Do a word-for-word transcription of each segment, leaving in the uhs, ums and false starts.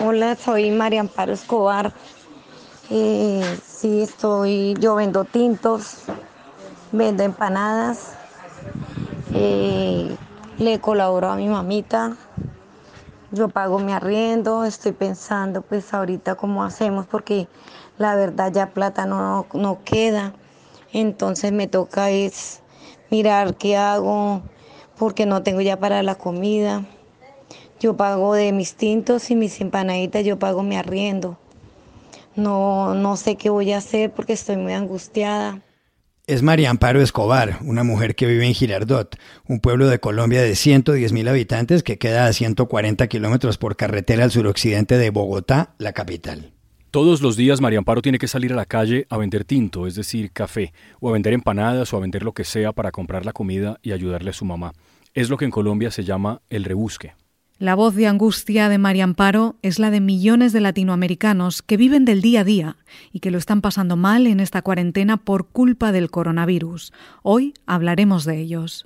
Hola, soy María Amparo Escobar. Eh, sí, estoy, yo vendo tintos, vendo empanadas, eh, le colaboro a mi mamita, yo pago mi arriendo, estoy pensando pues ahorita cómo hacemos porque la verdad ya plata no, no queda, entonces me toca es mirar qué hago porque no tengo ya para la comida. Yo pago de mis tintos y mis empanaditas, yo pago mi arriendo. No, no sé qué voy a hacer porque estoy muy angustiada. Es María Amparo Escobar, una mujer que vive en Girardot, un pueblo de Colombia de ciento diez mil habitantes que queda a ciento cuarenta kilómetros por carretera al suroccidente de Bogotá, la capital. Todos los días María Amparo tiene que salir a la calle a vender tinto, es decir, café, o a vender empanadas o a vender lo que sea para comprar la comida y ayudarle a su mamá. Es lo que en Colombia se llama el rebusque. La voz de angustia de María Amparo es la de millones de latinoamericanos que viven del día a día y que lo están pasando mal en esta cuarentena por culpa del coronavirus. Hoy hablaremos de ellos.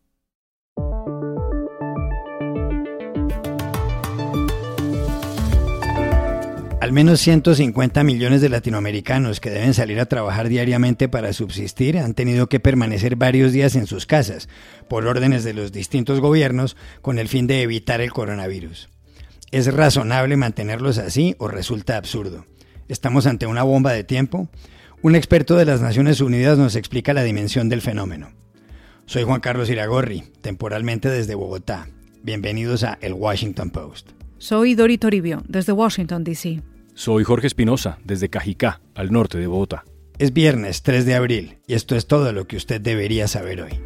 Al menos ciento cincuenta millones de latinoamericanos que deben salir a trabajar diariamente para subsistir han tenido que permanecer varios días en sus casas, por órdenes de los distintos gobiernos, con el fin de evitar el coronavirus. ¿Es razonable mantenerlos así o resulta absurdo? ¿Estamos ante una bomba de tiempo? Un experto de las Naciones Unidas nos explica la dimensión del fenómeno. Soy Juan Carlos Iragorri, temporalmente desde Bogotá. Bienvenidos a El Washington Post. Soy Dori Toribio, desde Washington, D C Soy Jorge Espinosa, desde Cajicá, al norte de Bogotá. Es viernes tres de abril y esto es todo lo que usted debería saber hoy.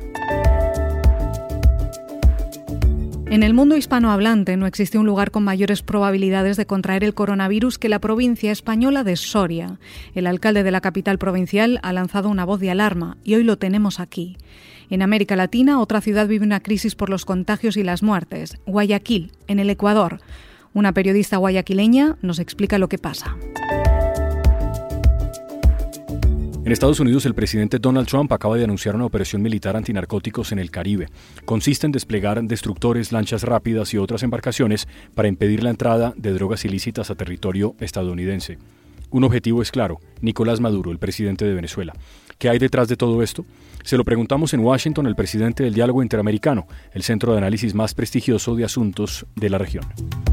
En el mundo hispanohablante no existe un lugar con mayores probabilidades de contraer el coronavirus que la provincia española de Soria. El alcalde de la capital provincial ha lanzado una voz de alarma y hoy lo tenemos aquí. En América Latina, otra ciudad vive una crisis por los contagios y las muertes, Guayaquil, en el Ecuador. Una periodista guayaquileña nos explica lo que pasa. En Estados Unidos, el presidente Donald Trump acaba de anunciar una operación militar antinarcóticos en el Caribe. Consiste en desplegar destructores, lanchas rápidas y otras embarcaciones para impedir la entrada de drogas ilícitas a territorio estadounidense. Un objetivo es claro: Nicolás Maduro, el presidente de Venezuela. ¿Qué hay detrás de todo esto? Se lo preguntamos en Washington al presidente del Diálogo Interamericano, el centro de análisis más prestigioso de asuntos de la región.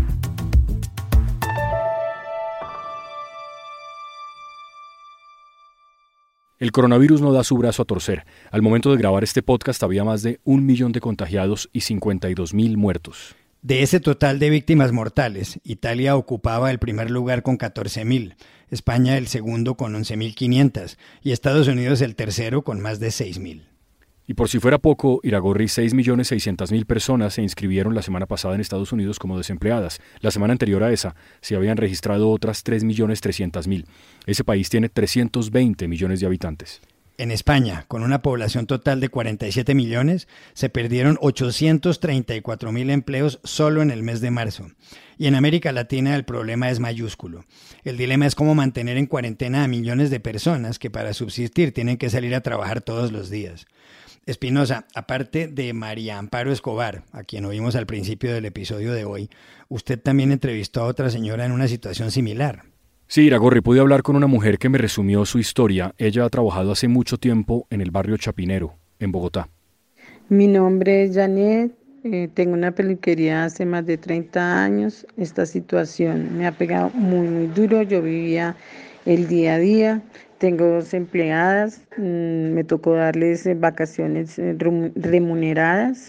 El coronavirus no da su brazo a torcer. Al momento de grabar este podcast había más de un millón de contagiados y cincuenta y dos mil muertos. De ese total de víctimas mortales, Italia ocupaba el primer lugar con catorce mil, España el segundo con once mil quinientos y Estados Unidos el tercero con más de seis mil. Y por si fuera poco, Iragorri, seis millones seiscientas mil personas se inscribieron la semana pasada en Estados Unidos como desempleadas. La semana anterior a esa se habían registrado otras tres millones trescientos mil. Ese país tiene trescientos veinte millones de habitantes. En España, con una población total de cuarenta y siete millones, se perdieron ochocientos treinta y cuatro mil empleos solo en el mes de marzo. Y en América Latina el problema es mayúsculo. El dilema es cómo mantener en cuarentena a millones de personas que para subsistir tienen que salir a trabajar todos los días. Espinosa, aparte de María Amparo Escobar, a quien oímos al principio del episodio de hoy, usted también entrevistó a otra señora en una situación similar. Sí, Iragorri, pude hablar con una mujer que me resumió su historia. Ella ha trabajado hace mucho tiempo en el barrio Chapinero, en Bogotá. Mi nombre es Janet, eh, tengo una peluquería hace más de treinta años. Esta situación me ha pegado muy, muy duro. Yo vivía el día a día. Tengo dos empleadas, mmm, me tocó darles vacaciones remuneradas.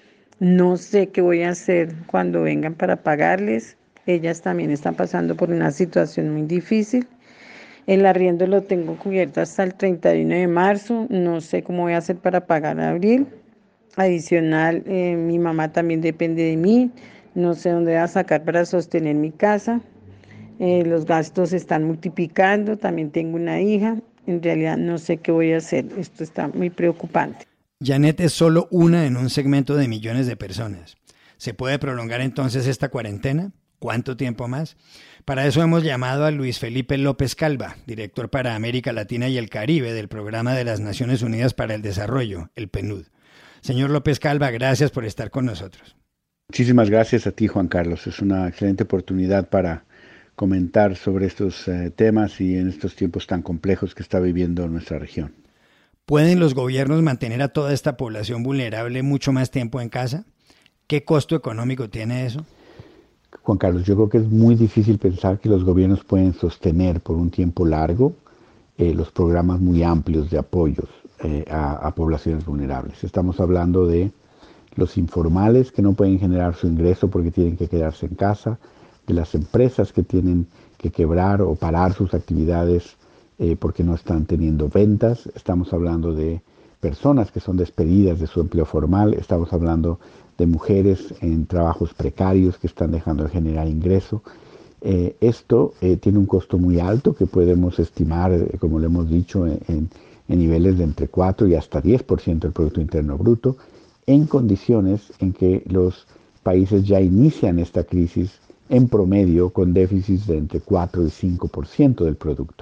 No sé qué voy a hacer cuando vengan para pagarles. Ellas también están pasando por una situación muy difícil. El arriendo lo tengo cubierto hasta el treinta y uno de marzo. No sé cómo voy a hacer para pagar abril. Adicional, eh, mi mamá también depende de mí. No sé dónde voy a sacar para sostener mi casa. Eh, los gastos se están multiplicando, también tengo una hija, en realidad no sé qué voy a hacer, esto está muy preocupante. Janet es solo una en un segmento de millones de personas. ¿Se puede prolongar entonces esta cuarentena? ¿Cuánto tiempo más? Para eso hemos llamado a Luis Felipe López Calva, director para América Latina y el Caribe del Programa de las Naciones Unidas para el Desarrollo, el P N U D. Señor López Calva, gracias por estar con nosotros. Muchísimas gracias a ti, Juan Carlos. Es una excelente oportunidad para comentar sobre estos eh, temas y en estos tiempos tan complejos que está viviendo nuestra región. ¿Pueden los gobiernos mantener a toda esta población vulnerable mucho más tiempo en casa? ¿Qué costo económico tiene eso? Juan Carlos, yo creo que es muy difícil pensar que los gobiernos pueden sostener por un tiempo largo eh, los programas muy amplios de apoyos eh, a, a poblaciones vulnerables. Estamos hablando de los informales que no pueden generar su ingreso porque tienen que quedarse en casa, de las empresas que tienen que quebrar o parar sus actividades eh, porque no están teniendo ventas. Estamos hablando de personas que son despedidas de su empleo formal. Estamos hablando de mujeres en trabajos precarios que están dejando de generar ingreso. Eh, esto eh, tiene un costo muy alto que podemos estimar, eh, como le hemos dicho, en, en niveles de entre cuatro y hasta diez por ciento del Producto Interno Bruto, en condiciones en que los países ya inician esta crisis en promedio con déficits de entre cuatro y cinco por ciento del producto.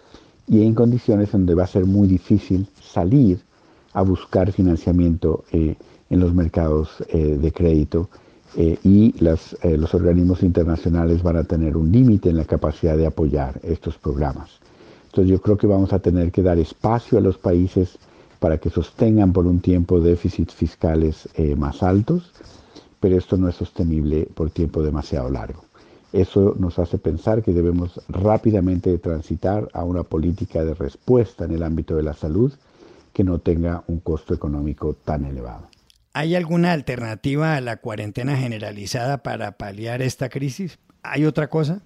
Y en condiciones donde va a ser muy difícil salir a buscar financiamiento eh, en los mercados eh, de crédito eh, y las, eh, los organismos internacionales van a tener un límite en la capacidad de apoyar estos programas. Entonces yo creo que vamos a tener que dar espacio a los países para que sostengan por un tiempo déficits fiscales eh, más altos, pero esto no es sostenible por tiempo demasiado largo. Eso nos hace pensar que debemos rápidamente transitar a una política de respuesta en el ámbito de la salud que no tenga un costo económico tan elevado. ¿Hay alguna alternativa a la cuarentena generalizada para paliar esta crisis? ¿Hay otra cosa?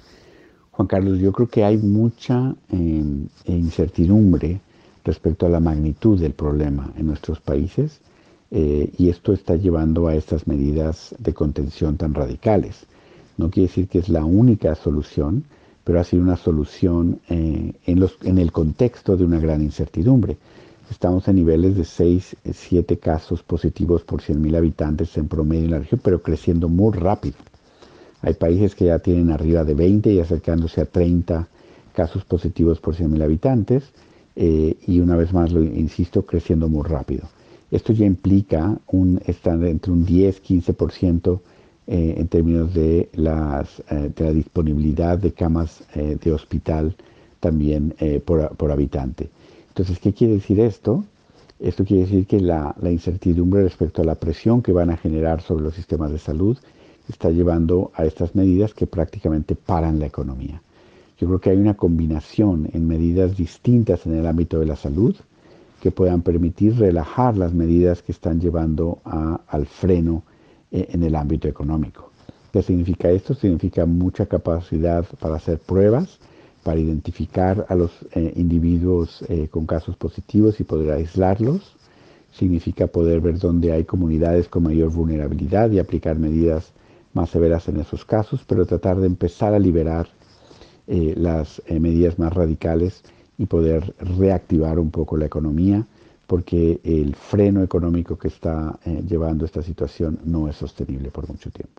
Juan Carlos, yo creo que hay mucha eh, incertidumbre respecto a la magnitud del problema en nuestros países eh, y esto está llevando a estas medidas de contención tan radicales. No quiere decir que es la única solución, pero ha sido una solución eh, en, los, en el contexto de una gran incertidumbre. Estamos en niveles de seis, siete casos positivos por cien mil habitantes en promedio en la región, pero creciendo muy rápido. Hay países que ya tienen arriba de veinte y acercándose a treinta casos positivos por cien mil habitantes eh, y una vez más, lo insisto, creciendo muy rápido. Esto ya implica un, estar entre un diez a quince por ciento eh, en términos de, las, eh, de la disponibilidad de camas eh, de hospital también eh, por, por habitante. Entonces, ¿qué quiere decir esto? Esto quiere decir que la, la incertidumbre respecto a la presión que van a generar sobre los sistemas de salud está llevando a estas medidas que prácticamente paran la economía. Yo creo que hay una combinación en medidas distintas en el ámbito de la salud que puedan permitir relajar las medidas que están llevando a, al freno eh, en el ámbito económico. ¿Qué significa esto? Significa mucha capacidad para hacer pruebas, para identificar a los eh, individuos eh, con casos positivos y poder aislarlos. Significa poder ver dónde hay comunidades con mayor vulnerabilidad y aplicar medidas más severas en esos casos, pero tratar de empezar a liberar eh, las eh, medidas más radicales y poder reactivar un poco la economía, porque el freno económico que está eh, llevando esta situación no es sostenible por mucho tiempo.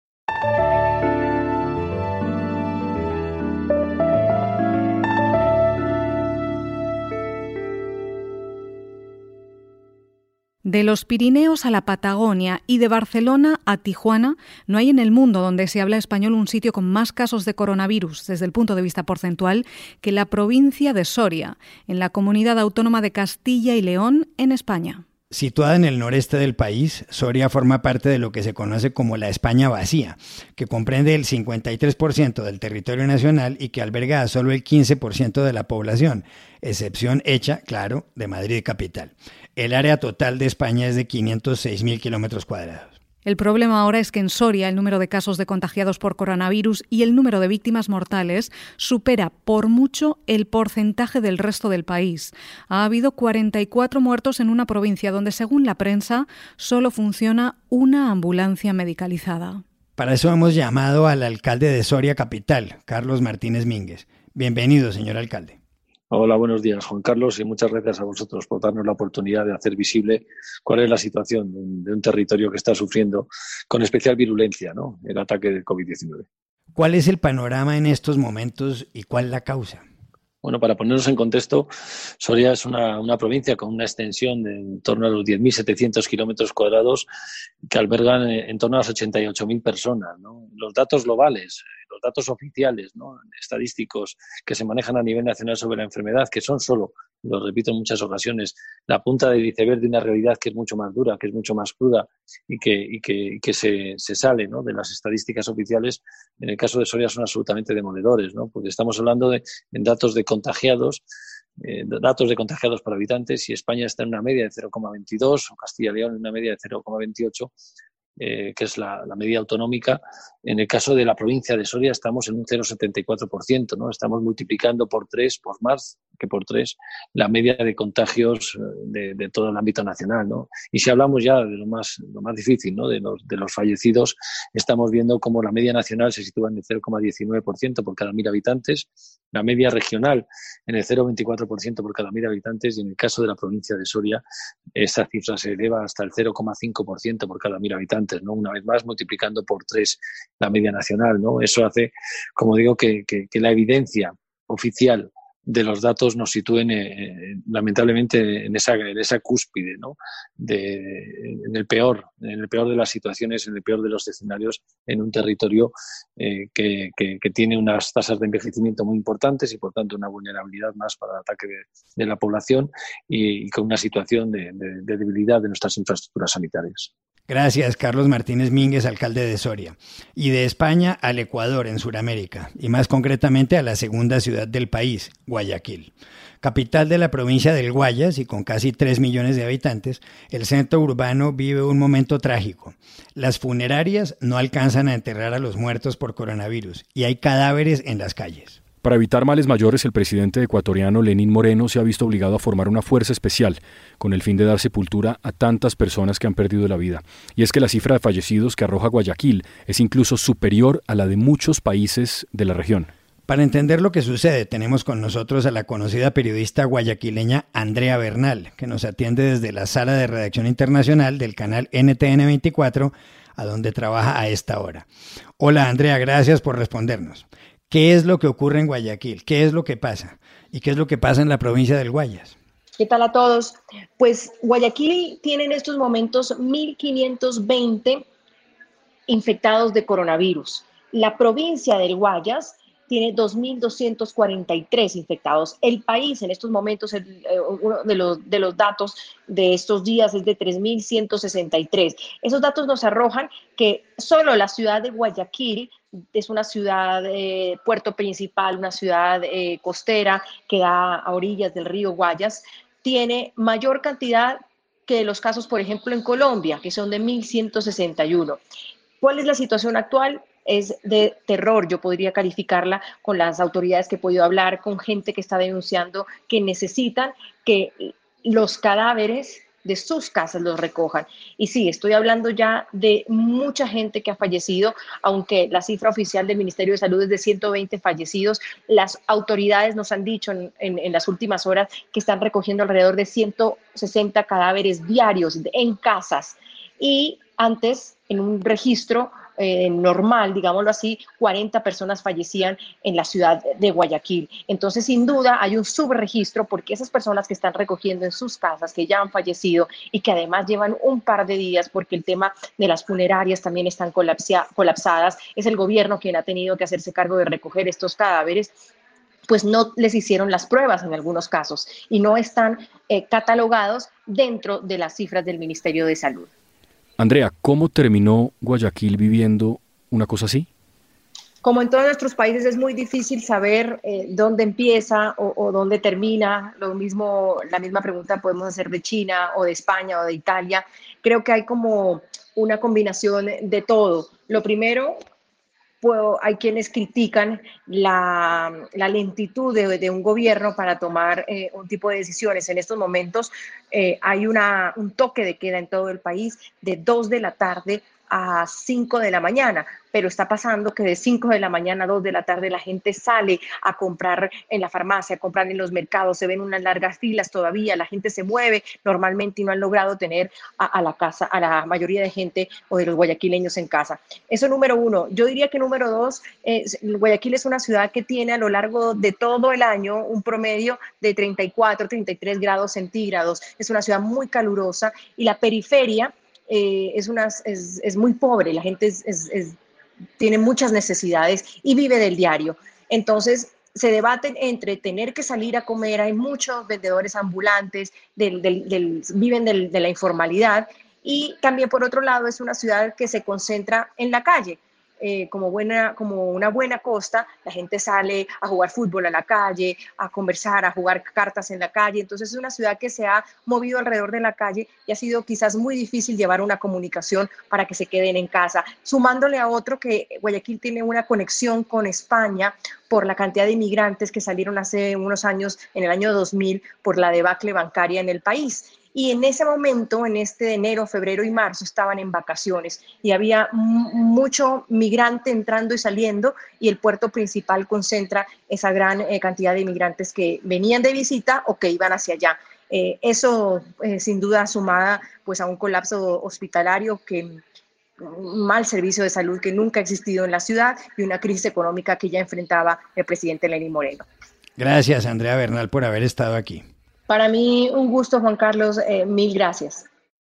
De los Pirineos a la Patagonia y de Barcelona a Tijuana, no hay en el mundo donde se habla español un sitio con más casos de coronavirus desde el punto de vista porcentual que la provincia de Soria, en la comunidad autónoma de Castilla y León, en España. Situada en el noreste del país, Soria forma parte de lo que se conoce como la España vacía, que comprende el cincuenta y tres por ciento del territorio nacional y que alberga a solo el quince por ciento de la población, excepción hecha, claro, de Madrid capital. El área total de España es de quinientos seis mil kilómetros cuadrados. El problema ahora es que en Soria el número de casos de contagiados por coronavirus y el número de víctimas mortales supera por mucho el porcentaje del resto del país. Ha habido cuarenta y cuatro muertos en una provincia donde, según la prensa, solo funciona una ambulancia medicalizada. Para eso hemos llamado al alcalde de Soria capital, Carlos Martínez Mínguez. Bienvenido, señor alcalde. Hola, buenos días, Juan Carlos, y muchas gracias a vosotros por darnos la oportunidad de hacer visible cuál es la situación de un territorio que está sufriendo con especial virulencia, ¿no?, el ataque del covid diecinueve. ¿Cuál es el panorama en estos momentos y cuál la causa? Bueno, para ponernos en contexto, Soria es una, una provincia con una extensión de en torno a los diez mil setecientos kilómetros cuadrados que albergan en torno a las ochenta y ocho mil personas, ¿no? los datos globales, los datos oficiales, ¿no?, estadísticos que se manejan a nivel nacional sobre la enfermedad, que son solo, lo repito en muchas ocasiones, la punta del iceberg de una realidad que es mucho más dura, que es mucho más cruda y que, y que, y que se, se sale, ¿no?, de las estadísticas oficiales, en el caso de Soria son absolutamente demoledores, ¿no?, porque estamos hablando de en datos de contagiados, eh, datos de contagiados por habitantes, y España está en una media de cero coma veintidós o Castilla y León en una media de cero coma veintiocho, eh, que es la, la media autonómica. En el caso de la provincia de Soria estamos en un cero coma setenta y cuatro por ciento, ¿no? Estamos multiplicando por tres, por más que por tres, la media de contagios de, de todo el ámbito nacional, ¿no? Y si hablamos ya de lo más, lo más difícil, ¿no?, de los, de los fallecidos, estamos viendo cómo la media nacional se sitúa en el cero coma diecinueve por ciento por cada mil habitantes, la media regional en el cero coma veinticuatro por ciento por cada mil habitantes, y en el caso de la provincia de Soria esa cifra se eleva hasta el cero coma cinco por ciento por cada mil habitantes, ¿no? Una vez más multiplicando por tres la media nacional, ¿no? Eso hace, como digo, que, que, que la evidencia oficial de los datos nos sitúen eh, lamentablemente en esa, en esa cúspide, ¿no?, de, en el peor, en el peor de las situaciones, en el peor de los escenarios, en un territorio eh, que, que, que tiene unas tasas de envejecimiento muy importantes y por tanto una vulnerabilidad más para el ataque de, de la población y, y con una situación de, de, de debilidad de nuestras infraestructuras sanitarias. Gracias, Carlos Martínez Mínguez, alcalde de Soria. Y de España al Ecuador, en Sudamérica, y más concretamente a la segunda ciudad del país, Guayaquil. Capital de la provincia del Guayas y con casi tres millones de habitantes, el centro urbano vive un momento trágico. Las funerarias no alcanzan a enterrar a los muertos por coronavirus y hay cadáveres en las calles. Para evitar males mayores, el presidente ecuatoriano Lenín Moreno se ha visto obligado a formar una fuerza especial con el fin de dar sepultura a tantas personas que han perdido la vida. Y es que la cifra de fallecidos que arroja Guayaquil es incluso superior a la de muchos países de la región. Para entender lo que sucede, tenemos con nosotros a la conocida periodista guayaquileña Andrea Bernal, que nos atiende desde la sala de redacción internacional del canal N T N veinticuatro, a donde trabaja a esta hora. Hola Andrea, gracias por respondernos. ¿Qué es lo que ocurre en Guayaquil? ¿Qué es lo que pasa? ¿Y qué es lo que pasa en la provincia del Guayas? ¿Qué tal a todos? Pues Guayaquil tiene en estos momentos mil quinientos veinte infectados de coronavirus. La provincia del Guayas tiene dos mil doscientos cuarenta y tres infectados. El país en estos momentos, el, eh, uno de los, de los datos de estos días es de tres mil ciento sesenta y tres. Esos datos nos arrojan que solo la ciudad de Guayaquil es una ciudad, eh, puerto principal, una ciudad eh, costera que da a orillas del río Guayas, tiene mayor cantidad que los casos, por ejemplo, en Colombia, que son de mil ciento sesenta y uno. ¿Cuál es la situación actual? Es de terror, yo podría calificarla, con las autoridades que he podido hablar, con gente que está denunciando que necesitan que los cadáveres de sus casas los recojan. Y sí, estoy hablando ya de mucha gente que ha fallecido, aunque la cifra oficial del Ministerio de Salud es de ciento veinte fallecidos. Las autoridades nos han dicho en, en, en las últimas horas que están recogiendo alrededor de ciento sesenta cadáveres diarios en casas. Y antes, en un registro Eh, normal, digámoslo así, cuarenta personas fallecían en la ciudad de Guayaquil. Entonces, sin duda, hay un subregistro porque esas personas que están recogiendo en sus casas, que ya han fallecido y que además llevan un par de días porque el tema de las funerarias también están colapsia, colapsadas, es el gobierno quien ha tenido que hacerse cargo de recoger estos cadáveres, pues no les hicieron las pruebas en algunos casos y no están eh, catalogados dentro de las cifras del Ministerio de Salud. Andrea, ¿cómo terminó Guayaquil viviendo una cosa así? Como en todos nuestros países es muy difícil saber eh, dónde empieza o, o dónde termina. Lo mismo, la misma pregunta podemos hacer de China o de España o de Italia. Creo que hay como una combinación de todo. Lo primero, pues, hay quienes critican la, la lentitud de, de un gobierno para tomar eh, un tipo de decisiones. En estos momentos eh, hay una, un toque de queda en todo el país de dos de la tarde a cinco de la mañana, pero está pasando que de cinco de la mañana a dos de la tarde la gente sale a comprar en la farmacia, a comprar en los mercados, se ven unas largas filas todavía, la gente se mueve normalmente y no han logrado tener a, a la casa, a la mayoría de gente o de los guayaquileños en casa. Eso número uno. Yo diría que número dos, eh, Guayaquil es una ciudad que tiene a lo largo de todo el año un promedio de treinta y cuatro, treinta y tres grados centígrados. Es una ciudad muy calurosa y la periferia Eh, es, una, es, es muy pobre, la gente es, es, es tiene muchas necesidades y vive del diario. Entonces, se debaten entre tener que salir a comer, hay muchos vendedores ambulantes, del, del, del, viven del, de la informalidad, y también por otro lado es una ciudad que se concentra en la calle. Eh, como, buena, como una buena costa, la gente sale a jugar fútbol a la calle, a conversar, a jugar cartas en la calle. Entonces es una ciudad que se ha movido alrededor de la calle y ha sido quizás muy difícil llevar una comunicación para que se queden en casa. Sumándole a otro que Guayaquil tiene una conexión con España por la cantidad de inmigrantes que salieron hace unos años, en el año dos mil, por la debacle bancaria en el país. Y en ese momento, en este de enero, febrero y marzo, estaban en vacaciones y había mucho migrante entrando y saliendo, y el puerto principal concentra esa gran eh, cantidad de inmigrantes que venían de visita o que iban hacia allá. Eh, eso, eh, sin duda, sumada pues, a un colapso hospitalario, que un mal servicio de salud que nunca ha existido en la ciudad, y una crisis económica que ya enfrentaba el presidente Lenín Moreno. Gracias, Andrea Bernal, por haber estado aquí. Para mí, un gusto, Juan Carlos. Eh, mil gracias.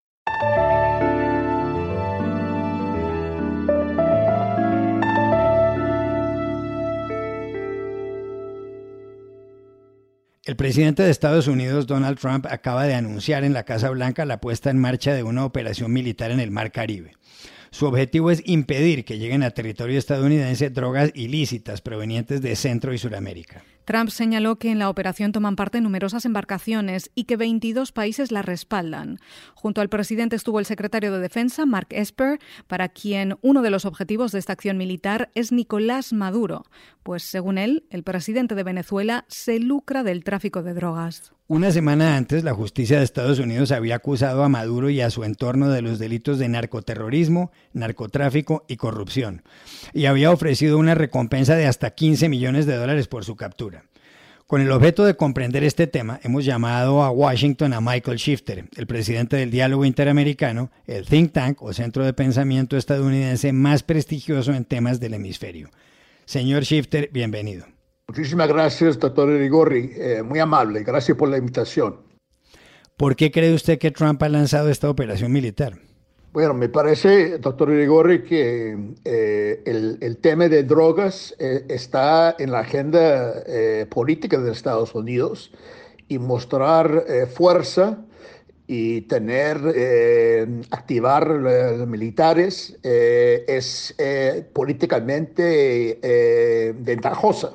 El presidente de Estados Unidos, Donald Trump, acaba de anunciar en la Casa Blanca la puesta en marcha de una operación militar en el Mar Caribe. Su objetivo es impedir que lleguen a territorio estadounidense drogas ilícitas provenientes de Centro y Suramérica. Trump señaló que en la operación toman parte numerosas embarcaciones y que veintidós países la respaldan. Junto al presidente estuvo el secretario de Defensa, Mark Esper, para quien uno de los objetivos de esta acción militar es Nicolás Maduro, pues según él, el presidente de Venezuela se lucra del tráfico de drogas. Una semana antes, la justicia de Estados Unidos había acusado a Maduro y a su entorno de los delitos de narcoterrorismo, narcotráfico y corrupción, y había ofrecido una recompensa de hasta quince millones de dólares por su captura. Con el objeto de comprender este tema, hemos llamado a Washington a Michael Shifter, el presidente del Diálogo Interamericano, el think tank o centro de pensamiento estadounidense más prestigioso en temas del hemisferio. Señor Shifter, bienvenido. Muchísimas gracias, doctor Irigorri. Eh, muy amable. Gracias por la invitación. ¿Por qué cree usted que Trump ha lanzado esta operación militar? Bueno, me parece, doctor Irigorri, que eh, el, el tema de drogas eh, está en la agenda eh, política de Estados Unidos, y mostrar eh, fuerza y tener, eh, activar los militares eh, es eh, políticamente eh, ventajosa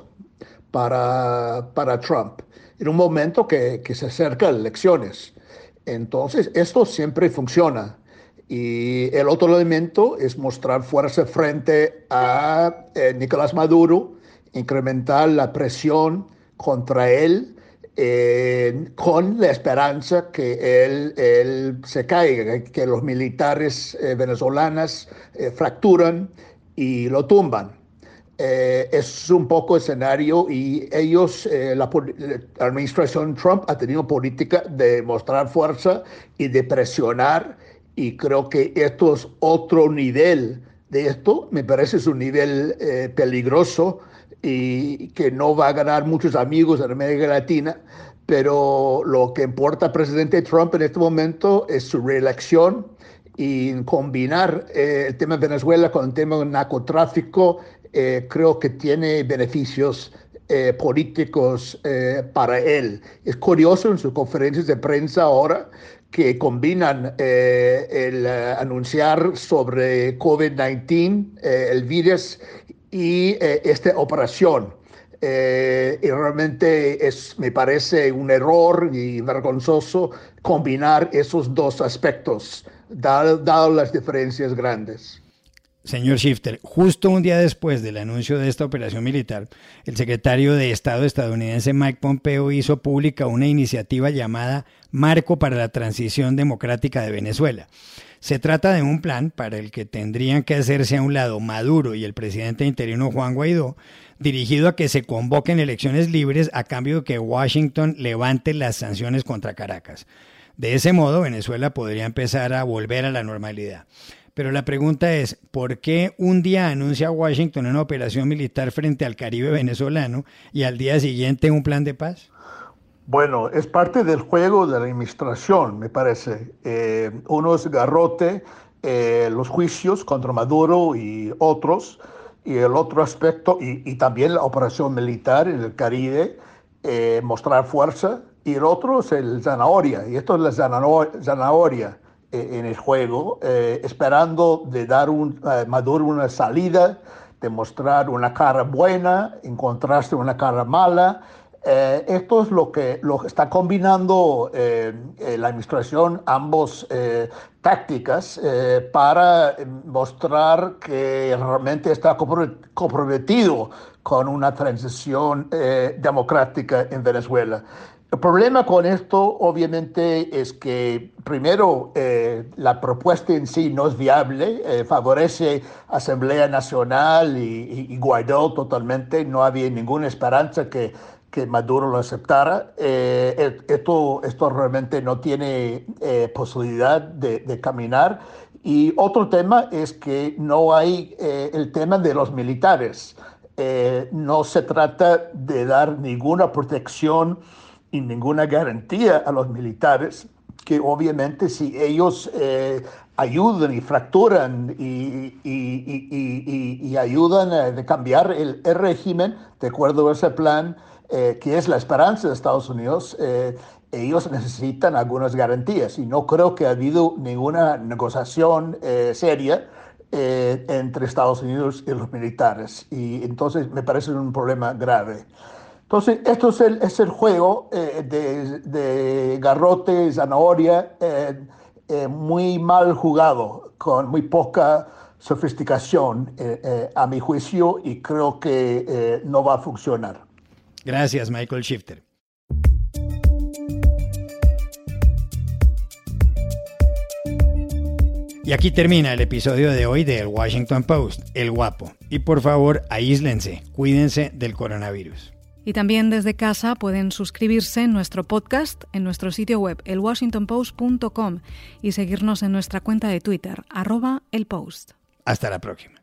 para, para Trump, en un momento que, que se acercan elecciones. Entonces, esto siempre funciona. Y el otro elemento es mostrar fuerza frente a eh, Nicolás Maduro, incrementar la presión contra él, eh, con la esperanza que él, él se caiga, que los militares eh, venezolanos eh, fracturan y lo tumban. Eh, es un poco escenario, y ellos, eh, la, la administración Trump ha tenido política de mostrar fuerza y de presionar, y creo que esto es otro nivel de esto. Me parece es un nivel eh, peligroso y que no va a ganar muchos amigos en América Latina, pero lo que importa al presidente Trump en este momento es su reelección, y combinar eh, el tema de Venezuela con el tema del narcotráfico eh, creo que tiene beneficios eh, políticos eh, para él. Es curioso en sus conferencias de prensa ahora que combinan eh, el uh, anunciar sobre COVID diecinueve, eh, el virus, y eh, esta operación. Eh, y realmente es, me parece un error y vergonzoso combinar esos dos aspectos, dado, dado las diferencias grandes. Señor Shifter, justo un día después del anuncio de esta operación militar, el secretario de Estado estadounidense Mike Pompeo hizo pública una iniciativa llamada Marco para la Transición Democrática de Venezuela. Se trata de un plan para el que tendrían que hacerse a un lado Maduro y el presidente interino Juan Guaidó, dirigido a que se convoquen elecciones libres a cambio de que Washington levante las sanciones contra Caracas. De ese modo, Venezuela podría empezar a volver a la normalidad. Pero la pregunta es, ¿por qué un día anuncia Washington una operación militar frente al Caribe venezolano y al día siguiente un plan de paz? Bueno, es parte del juego de la administración, me parece. Eh, uno es garrote, eh, los juicios contra Maduro y otros, y el otro aspecto, y, y también la operación militar en el Caribe, eh, mostrar fuerza, y el otro es el zanahoria, y esto es la zanahoria, zanahoria eh, en el juego, eh, esperando de dar un, a Maduro una salida, de mostrar una cara buena, encontrarse una cara mala. Eh, esto es lo que, lo que está combinando eh, eh, la administración, ambos eh, tácticas, eh, para mostrar que realmente está comprometido con una transición eh, democrática en Venezuela. El problema con esto, obviamente, es que, primero, eh, la propuesta en sí no es viable, eh, favorece Asamblea Nacional y, y, y Guaidó totalmente, no había ninguna esperanza que, que Maduro lo aceptara. Eh, esto, esto realmente no tiene eh, posibilidad de, de caminar. Y otro tema es que no hay eh, el tema de los militares. Eh, no se trata de dar ninguna protección y ninguna garantía a los militares, que obviamente si ellos eh, ayudan y fracturan y, y, y, y, y, y ayudan a cambiar el, el régimen, de acuerdo a ese plan, eh, que es la esperanza de Estados Unidos, eh, ellos necesitan algunas garantías. Y no creo que ha habido ninguna negociación eh, seria eh, entre Estados Unidos y los militares. Y entonces me parece un problema grave. Entonces, esto es el, es el juego eh, de, de garrote, zanahoria, eh, eh, muy mal jugado, con muy poca sofisticación, eh, eh, a mi juicio, y creo que eh, no va a funcionar. Gracias, Michael Shifter. Y aquí termina el episodio de hoy de El Washington Post, El Guapo. Y por favor, aíslense, cuídense del coronavirus. Y también desde casa pueden suscribirse en nuestro podcast en nuestro sitio web el washington post punto com y seguirnos en nuestra cuenta de Twitter, arroba el post. Hasta la próxima.